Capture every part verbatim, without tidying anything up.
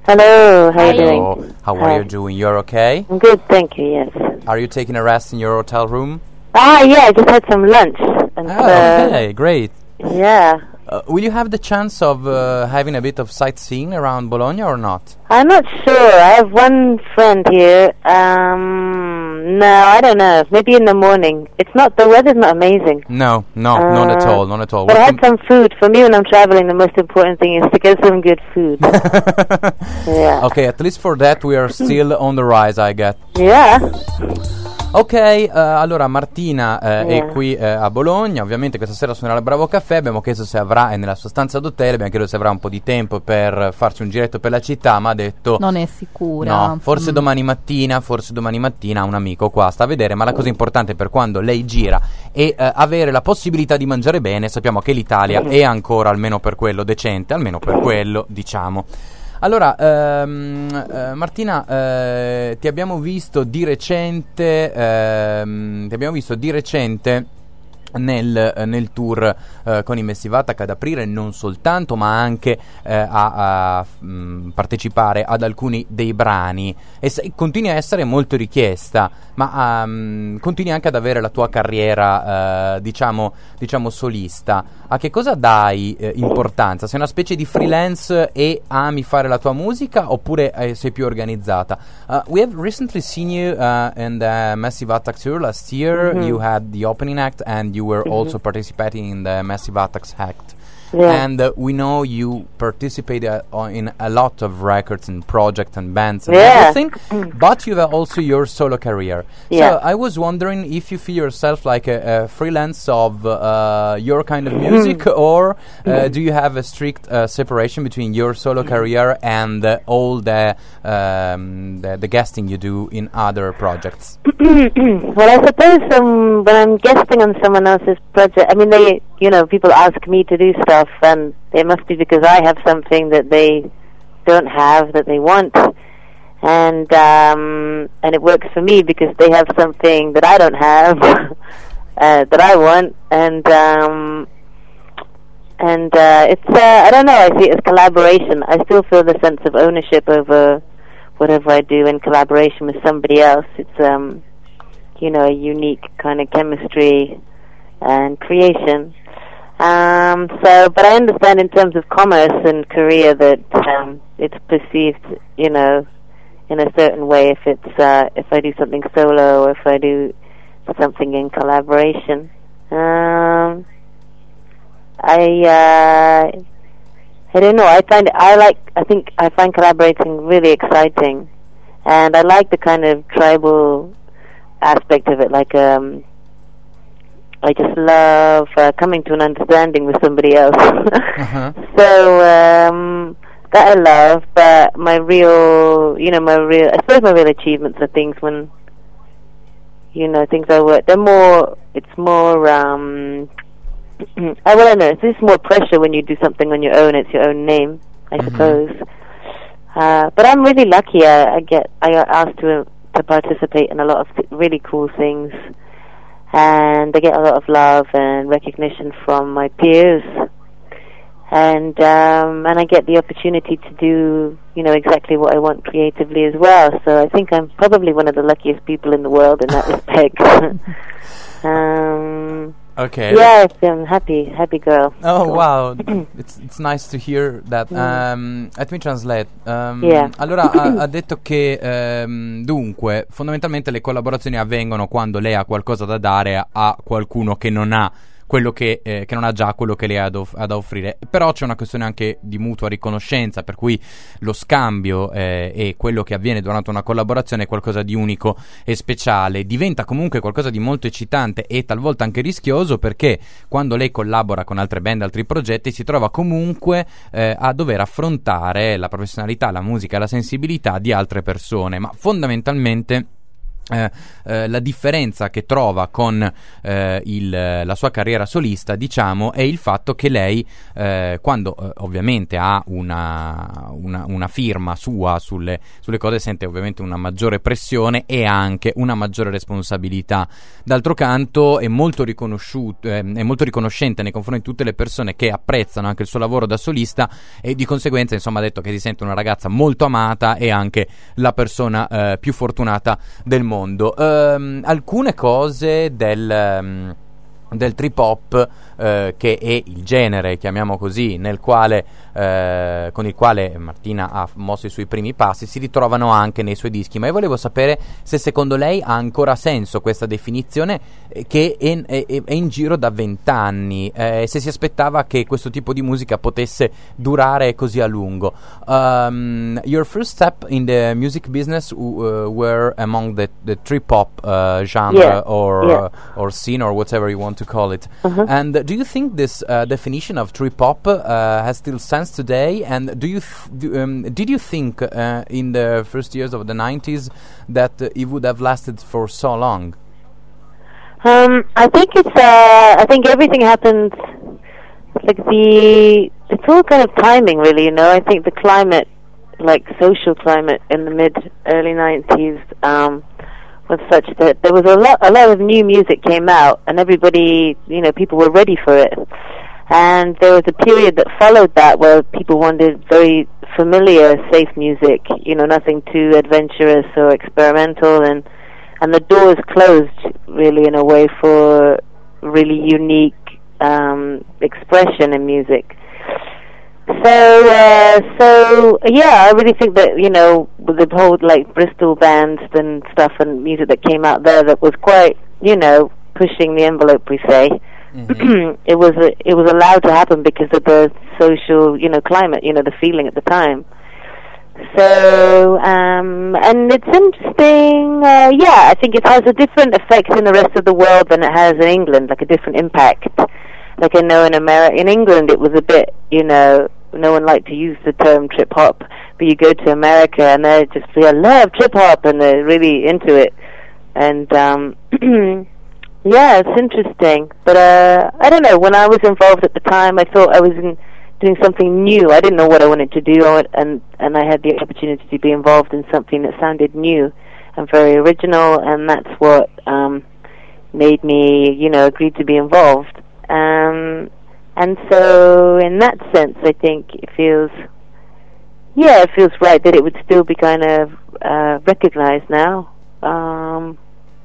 Hello, how are you doing? Hello. How are Hi. you doing? You're okay? I'm good, thank you, yes. Are you taking a rest in your hotel room? Ah, yeah, I just had some lunch. And, Oh, uh, okay, great. Yeah. Uh, will you have the chance of uh, having a bit of sightseeing around Bologna or not? I'm not sure. I have one friend here. Um, no, I don't know. Maybe in the morning. It's not, the weather's not amazing. No, no, not at Uh, all, not at all. But I had Welcome- some food. For me, when I'm traveling, the most important thing is to get some good food. Yeah. Okay, at least for that we are still on the rise, I get. Yeah. Ok, eh, allora Martina eh, è Yeah. qui eh, a Bologna, ovviamente questa sera suonerà al Bravo Caffè, abbiamo chiesto se avrà, è nella sua stanza d'hotel, abbiamo chiesto se avrà un po' di tempo per farci un giretto per la città, ma ha detto Non è sicura. no, forse Mm. domani mattina, forse domani mattina un amico qua sta a vedere, ma la cosa importante per quando lei gira è eh, avere la possibilità di mangiare bene. Sappiamo che l'Italia è ancora, almeno per quello, decente, almeno per quello, diciamo. Allora, ehm, eh, Martina, eh, ti abbiamo visto di recente, ehm, ti abbiamo visto di recente nel, eh, nel tour eh, con i Massive Attack ad aprire, non soltanto, ma anche eh, a, a mh, partecipare ad alcuni dei brani, e se, continui a essere molto richiesta, ma um, continui anche ad avere la tua carriera eh, diciamo, diciamo solista. A che cosa dai eh, importanza? Sei una specie di freelance e ami fare la tua musica, oppure eh, sei più organizzata? Uh, we have recently seen you uh, in the Massive Attack tour last year. Mhm. You had the opening act and you were also participating in the Massive Attacks act. Yeah. And uh, we know you participated uh, on- in a lot of records and projects and bands and Yeah. everything, but you have also your solo career. Yeah. So I was wondering if you feel yourself like a, a freelance of uh, your kind of music, or uh, do you have a strict uh, separation between your solo career and uh, all the, um, the the guesting you do in other projects? Well, I suppose um, when I'm guesting on someone else's project, I mean, they, you know, people ask me to do stuff, and it must be because I have something that they don't have that they want, and um, and it works for me because they have something that I don't have uh, that I want, and um, and uh, it's uh, I don't know. I see it as collaboration. I still feel the sense of ownership over whatever I do in collaboration with somebody else. It's um, you know, a unique kind of chemistry and creation. Um, so, but I understand in terms of commerce and Korea that um, it's perceived, you know, in a certain way if it's uh, if I do something solo or if I do something in collaboration. Um, I uh, I don't know. I find I like. I think I find collaborating really exciting, and I like the kind of tribal aspect of it. Like, um, I just love uh, coming to an understanding with somebody else. Uh-huh. So um, that I love. But my real, you know, my real. I suppose my real achievements are things when, you know, things I work. They're more. It's more. Um, I well, I know. It's more pressure when you do something on your own. It's your own name, I Mhm. suppose. Uh, but I'm really lucky. I, I get I got asked to to participate in a lot of th- really cool things, and I get a lot of love and recognition from my peers, and um, and I get the opportunity to do, you know, exactly what I want creatively as well. So I think I'm probably one of the luckiest people in the world in that respect. um, Okay. yeah, I'm happy, happy girl. Oh wow, it's, it's nice to hear that. Um, let me translate. Um, Yeah. Allora ha, ha detto che ehm, dunque fondamentalmente le collaborazioni avvengono quando lei ha qualcosa da dare a, a qualcuno che non ha quello che, eh, che non ha già quello che lei ha da, off- ha da offrire. Però c'è una questione anche di mutua riconoscenza, per cui lo scambio eh, e quello che avviene durante una collaborazione è qualcosa di unico e speciale. Diventa comunque qualcosa di molto eccitante e talvolta anche rischioso, perché quando lei collabora con altre band, altri progetti, si trova comunque eh, a dover affrontare la professionalità, la musica e la sensibilità di altre persone, ma fondamentalmente Eh, eh, la differenza che trova con eh, il, la sua carriera solista, diciamo, è il fatto che lei eh, quando eh, ovviamente ha una, una, una firma sua sulle, sulle cose, sente ovviamente una maggiore pressione e anche una maggiore responsabilità. D'altro canto è molto riconosciuto, eh, è molto riconoscente nei confronti di tutte le persone che apprezzano anche il suo lavoro da solista, e di conseguenza insomma ha detto che si sente una ragazza molto amata e anche la persona eh, più fortunata del mondo. Mondo. Um, alcune cose del, um, del trip hop, uh, che è il genere, chiamiamo così, nel quale, uh, con il quale Martina ha mosso i suoi primi passi, si ritrovano anche nei suoi dischi. Ma io volevo sapere se secondo lei ha ancora senso questa definizione, eh, che è, è, è in giro da vent'anni, eh, se si aspettava che questo tipo di musica potesse durare così a lungo. Um, your first step in the music business uh, were among the, the trip hop uh, genre, yeah, or yeah. Uh, or scene, or whatever you want to call it. Uh-huh. And uh, do you think this uh, definition of trip hop uh, has still sense today? And do you th- do, um, did you think uh, in the first years of the nineties that uh, it would have lasted for so long? Um, I think it's. Uh, I think everything happens. Like the, it's all kind of timing, really. You know, I think the climate, like social climate, in the mid early nineties, um, was such that there was a lot, a lot of new music came out, and everybody, you know, people were ready for it. And there was a period that followed that where people wanted very familiar, safe music. You know, nothing too adventurous or experimental, and and the doors closed really in a way for really unique um, expression in music. So, uh, so yeah, I really think that, you know, with the whole like Bristol bands and stuff and music that came out there, that was quite, you know, pushing the envelope, we say. Mm-hmm. it was uh, it was allowed to happen because of the social, you know, climate, you know, the feeling at the time. So, um, and it's interesting, uh, yeah, I think it has a different effect in the rest of the world than it has in England, like a different impact. Like I know in America, in England it was a bit, you know, no one liked to use the term trip hop, but you go to America and they just, I love trip hop, and they're really into it. And, um, yeah, it's interesting. But, uh, I don't know, when I was involved at the time, I thought I was in, doing something new. I didn't know what I wanted to do, and and I had the opportunity to be involved in something that sounded new and very original, and that's what um, made me, you know, agree to be involved. Um, and so, in that sense, I think it feels, yeah, it feels right that it would still be kind of uh, recognized now. Um,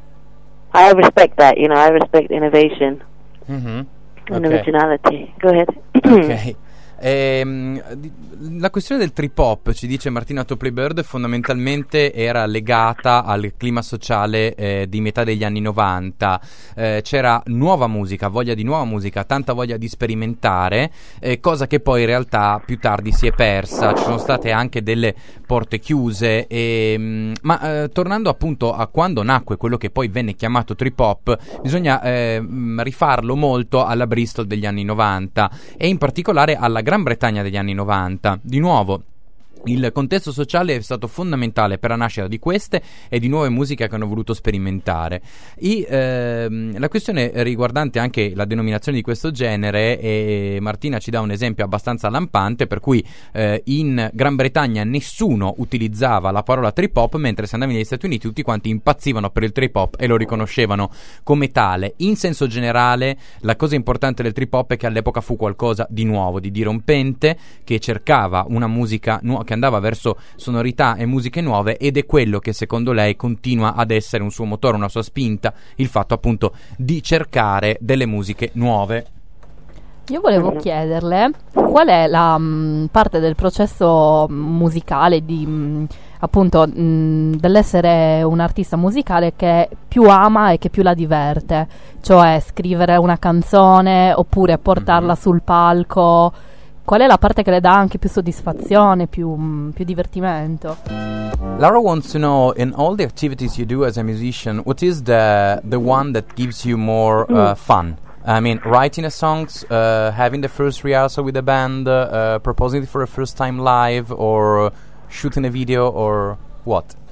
I respect that, you know, I respect innovation mm-hmm. and okay. originality. Go ahead. Ok. Ehm, la questione del trip hop, ci dice Martina Topley-Bird, fondamentalmente era legata al clima sociale eh, di metà degli anni novanta. Eh, c'era nuova musica, voglia di nuova musica, tanta voglia di sperimentare, eh, cosa che poi in realtà più tardi si è persa. Ci sono state anche delle porte chiuse, e, mh, ma eh, tornando appunto a quando nacque quello che poi venne chiamato trip hop, bisogna eh, mh, rifarlo molto alla Bristol degli anni novanta, e in particolare alla Gran Bretagna degli anni novanta. Di nuovo, il contesto sociale è stato fondamentale per la nascita di queste e di nuove musiche che hanno voluto sperimentare. I, ehm, la questione riguardante anche la denominazione di questo genere, e Martina ci dà un esempio abbastanza lampante, per cui eh, in Gran Bretagna nessuno utilizzava la parola trip hop, mentre se andavi negli Stati Uniti tutti quanti impazzivano per il trip hop e lo riconoscevano come tale. In senso generale, la cosa importante del trip hop è che all'epoca fu qualcosa di nuovo, di dirompente, che cercava una musica nuova, che andava verso sonorità e musiche nuove, ed è quello che secondo lei continua ad essere un suo motore, una sua spinta, il fatto appunto di cercare delle musiche nuove. Io volevo chiederle qual è la mh, parte del processo musicale di mh, appunto mh, dell'essere un artista musicale che più ama e che più la diverte, cioè scrivere una canzone oppure portarla mm-hmm. sul palco. Qual è la parte che le dà anche più soddisfazione, più, mh, più divertimento? Laura wants to know, in all the activities you do as a musician, what is the the one that gives you more uh, fun? I mean, writing a songs, uh, having the first rehearsal with the band, uh, proposing it for a first time live, or shooting a video, or what?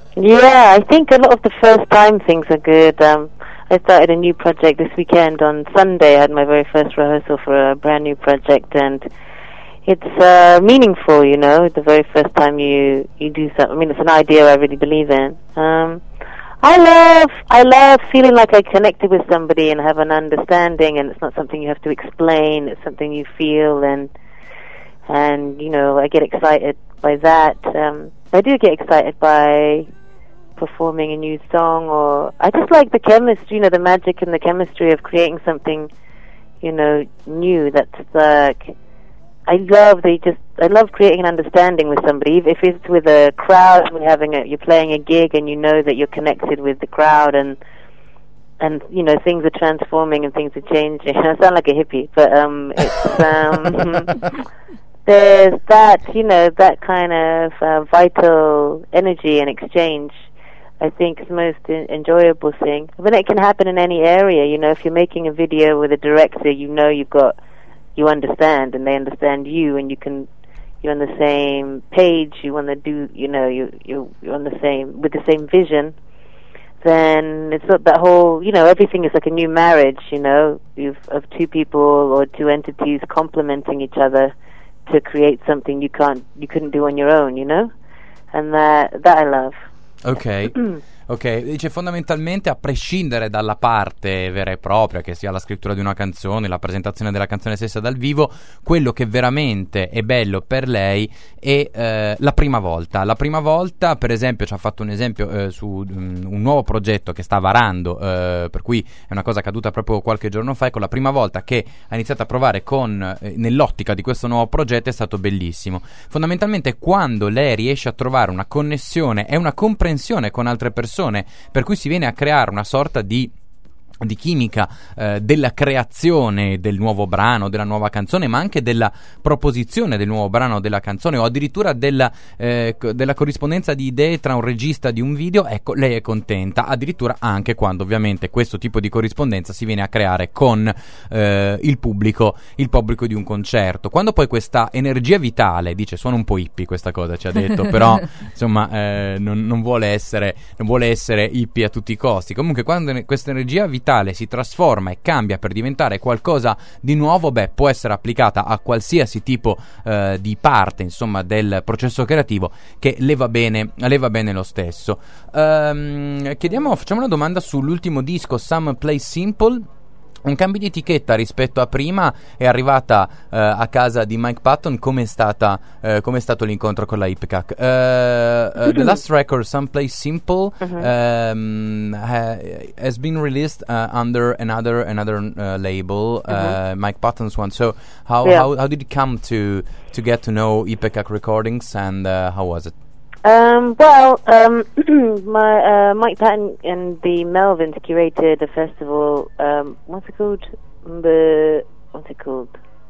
Yeah, I think a lot of the first time things are good. Um, I started a new project this weekend. On Sunday I had my very first rehearsal for a brand new project, and it's uh, meaningful, you know, the very first time you, you do something. I mean, it's an idea I really believe in. Um, I love, I love feeling like I connected with somebody and have an understanding, and it's not something you have to explain, it's something you feel, and, and, you know, I get excited by that. Um, I do get excited by performing a new song, or I just like the chemistry, you know, the magic and the chemistry of creating something, you know, new. That's like, I love they just I love creating an understanding with somebody. If it's with a crowd, we're having a, you're playing a gig and you know that you're connected with the crowd, and and you know things are transforming and things are changing. I sound like a hippie, but um, it's um, there's that, you know, that kind of uh, vital energy and exchange. I think is the most in- enjoyable thing. I mean, it can happen in any area. You know, if you're making a video with a director, you know you've got, you understand, and they understand you, and you can, you're on the same page. You want to do, you know, you you you're on the same with the same vision. Then it's not that whole, you know, everything is like a new marriage. You know, you've of two people or two entities complementing each other to create something you can't, you couldn't do on your own. You know, and that that I love. Ok, ok, dice fondamentalmente a prescindere dalla parte vera e propria, che sia la scrittura di una canzone, la presentazione della canzone stessa dal vivo, quello che veramente è bello per lei è eh, la prima volta. La prima volta, per esempio, ci ha fatto un esempio eh, su um, un nuovo progetto che sta varando, eh, per cui è una cosa accaduta proprio qualche giorno fa. Ecco, la prima volta che ha iniziato a provare con eh, nell'ottica di questo nuovo progetto è stato bellissimo. Fondamentalmente quando lei riesce a trovare una connessione e una comprensione con altre persone, per cui si viene a creare una sorta di di chimica eh, della creazione del nuovo brano, della nuova canzone, ma anche della proposizione del nuovo brano, della canzone, o addirittura della, eh, co- della corrispondenza di idee tra un regista di un video. Ecco, lei è contenta, addirittura anche quando ovviamente questo tipo di corrispondenza si viene a creare con eh, il pubblico, il pubblico di un concerto. Quando poi questa energia vitale, dice, suona un po' hippie questa cosa, ci ha detto, però insomma eh, non, non vuole essere non vuole essere hippie a tutti i costi. Comunque quando ne- questa energia vitale si trasforma e cambia per diventare qualcosa di nuovo, beh, può essere applicata a qualsiasi tipo eh, di parte, insomma, del processo creativo, che le va bene, le va bene lo stesso. Um, chiediamo, facciamo una domanda sull'ultimo disco, Some Play Simple. Un cambio di etichetta rispetto a prima, è arrivata uh, a casa di Mike Patton. Come è stata uh, come è stato l'incontro con la Ipecac? Uh, uh, the last record, Someplace Simple, uh-huh. um, ha, has been released uh, under another another uh, label, uh-huh. uh, Mike Patton's one. So how, yeah. how how did it come to to get to know Ipecac Recordings, and uh, how was it? Um, well, um, my uh, Mike Patton and the Melvins curated a festival. Um, what's it called? The what's it called?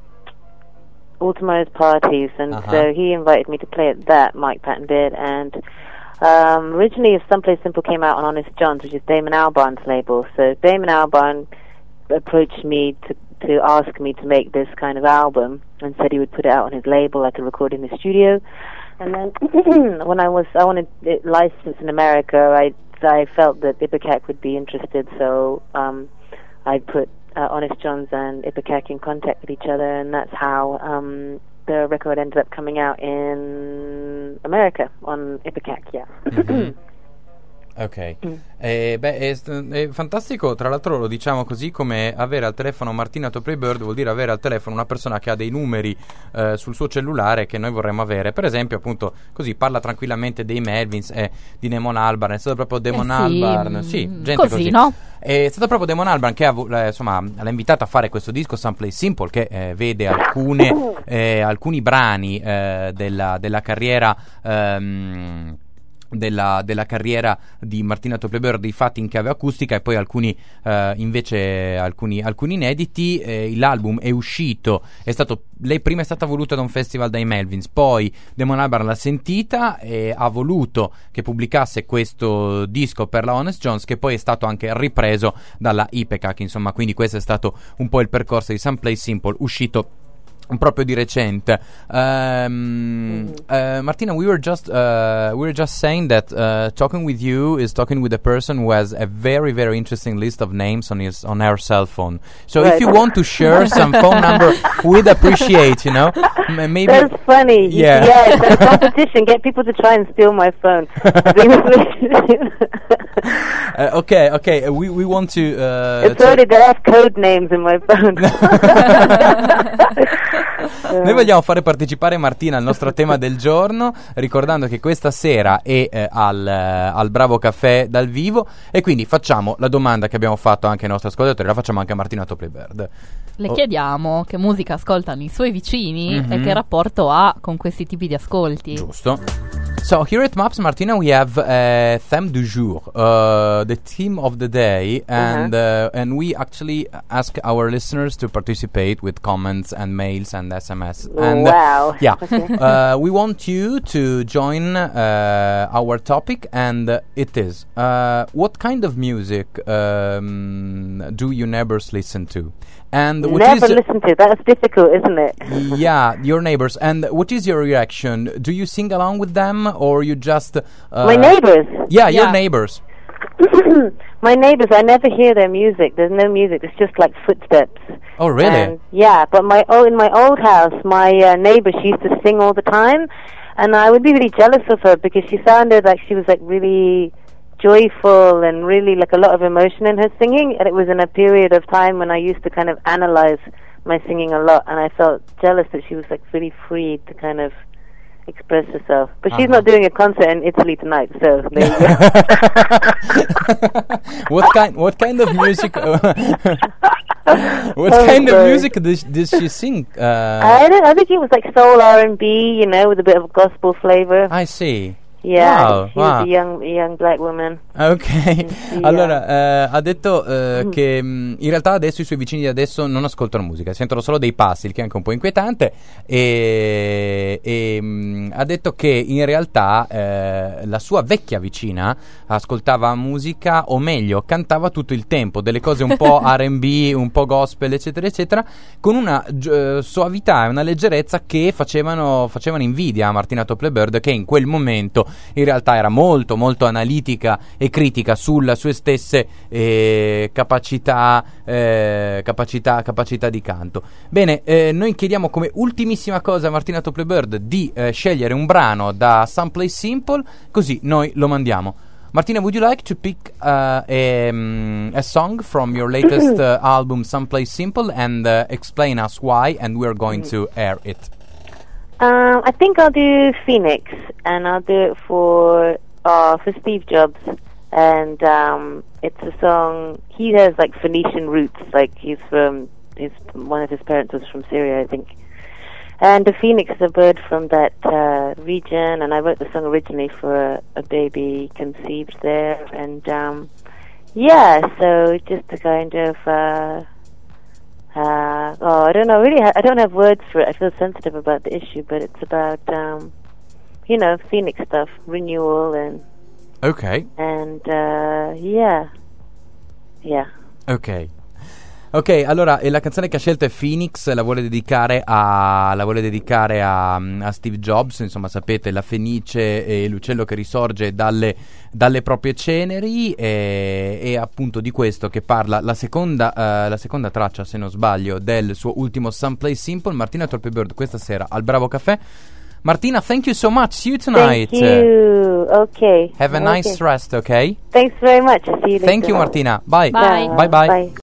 Automo's Parties, and uh-huh. so he invited me to play at that. Mike Patton did, and um, originally, if Someplace Simple came out on Honest John's, which is Damon Albarn's label. So Damon Albarn approached me to to ask me to make this kind of album, and said he would put it out on his label. I could record in the studio. And then when I was, I wanted it licensed in America, I I felt that Ipecac would be interested, so um, I put uh, Honest John's and Ipecac in contact with each other, and that's how um, the record ended up coming out in America on Ipecac, yeah. Mm-hmm. Ok, mm. eh, beh, è, è fantastico. Tra l'altro lo diciamo così, come avere al telefono Martina Topley-Bird vuol dire avere al telefono una persona che ha dei numeri eh, sul suo cellulare che noi vorremmo avere. Per esempio, appunto, così parla tranquillamente dei Melvins e di Damon Albarn. È stato proprio Damon eh sì, Albarn, sì, gente così, così, no? È stato proprio Damon Albarn che ha, eh, insomma, l'ha invitata a fare questo disco Someplace Simple, che eh, vede alcune, eh, alcuni brani eh, della, della carriera ehm, Della, della carriera di Martina Topley-Bird, dei fatti in chiave acustica, e poi alcuni eh, invece alcuni, alcuni inediti. Eh, l'album è uscito, è stato, lei prima è stata voluta da un festival dai Melvins, poi Damon Albarn l'ha sentita e ha voluto che pubblicasse questo disco per la Honest John's, che poi è stato anche ripreso dalla Ipecac, insomma, quindi questo è stato un po' il percorso di Someplace Simple, uscito proprio di recente. Um, uh, Martina, we were just uh, we were just saying that uh, talking with you is talking with a person who has a very very interesting list of names on his on her cell phone. So right. if you want to share some phone number, we'd appreciate. You know, M- maybe that's funny. Yeah, yeah. It's a competition. Get people to try and steal my phone. uh, okay, okay. Uh, we we want to. Uh, it's already there. I have code names in my phone. Noi vogliamo fare partecipare Martina al nostro tema del giorno, ricordando che questa sera è eh, al, eh, al Bravo Caffè dal vivo, e quindi facciamo la domanda che abbiamo fatto anche ai nostri ascoltatori, la facciamo anche a Martina Topley-Bird. Le oh. chiediamo che musica ascoltano i suoi vicini mm-hmm. e che rapporto ha con questi tipi di ascolti. Giusto. So here at Maps, Martina, we have a theme du jour, uh, the theme of the day, and uh-huh. uh, and we actually ask our listeners to participate with comments and mails and S M S. And, wow! Uh, yeah, okay. uh, we want you to join uh, our topic, and uh, it is uh, what kind of music um, do your neighbors listen to? And what Never is listen to. That's difficult, isn't it? Yeah, your neighbors. And what is your reaction? Do you sing along with them, or you just uh, my neighbors? Yeah, yeah. your neighbors. My neighbors. I never hear their music. There's no music. It's just like footsteps. Oh, really? And yeah, but my oh, in my old house, my uh, neighbor, she used to sing all the time, and I would be really jealous of her because she sounded like she was like really joyful and really like a lot of emotion in her singing, and it was in a period of time when I used to kind of analyze my singing a lot, and I felt jealous that she was like really free to kind of express herself. But uh-huh. she's not doing a concert in Italy tonight, so there you go. what kind what kind of music uh, what oh, kind sorry. of music does, does she sing? Uh, I don't I think it was like soul R and B, you know, with a bit of gospel flavor. I see. Yeah, wow, she wow. was a young, a young black woman. Ok, yeah. allora eh, ha detto eh, mm. che mh, in realtà adesso i suoi vicini di adesso non ascoltano musica, sentono solo dei passi, il che è anche un po' inquietante, e, e mh, ha detto che in realtà eh, la sua vecchia vicina ascoltava musica, o meglio cantava tutto il tempo, delle cose un po' R and B, un po' gospel eccetera eccetera, con una uh, soavità e una leggerezza che facevano, facevano invidia a Martina Topley-Bird, che in quel momento in realtà era molto molto analitica e critica sulle sue stesse eh, capacità, eh, capacità capacità di canto. Bene, eh, noi chiediamo come ultimissima cosa a Martina Topley-Bird di eh, scegliere un brano da Someplace Simple, così noi lo mandiamo. Martina, would you like to pick uh, a, um, a song from your latest uh, album Someplace Simple and uh, explain us why, and we're going to air it? Um, I think I'll do Phoenix, and I'll do it for uh, for Steve Jobs, and um, it's a song. He has like Phoenician roots, like he's from his one of his parents was from Syria, I think. And the phoenix is a bird from that uh, region, and I wrote the song originally for a, a baby conceived there, and um, yeah, so just to kind of. Uh, Uh, oh, I don't know. Really, ha- I don't have words for it. I feel sensitive about the issue, but it's about, um, you know, Phoenix stuff, renewal, and okay, and uh, yeah, yeah. Ok. Ok, allora e la canzone che ha scelto è Phoenix, la vuole dedicare a la vuole dedicare a, a Steve Jobs, insomma sapete, la fenice e l'uccello che risorge dalle, dalle proprie ceneri, e, e appunto di questo che parla la seconda, uh, la seconda traccia, se non sbaglio, del suo ultimo Someplace Simple. Martina Topley-Bird questa sera al Bravo Caffè. Martina, thank you so much. See you tonight. Thank you. Okay. Have a okay. nice rest, okay? Thanks very much. See you later. Thank you, Martina. Bye. Bye. Bye bye. Bye.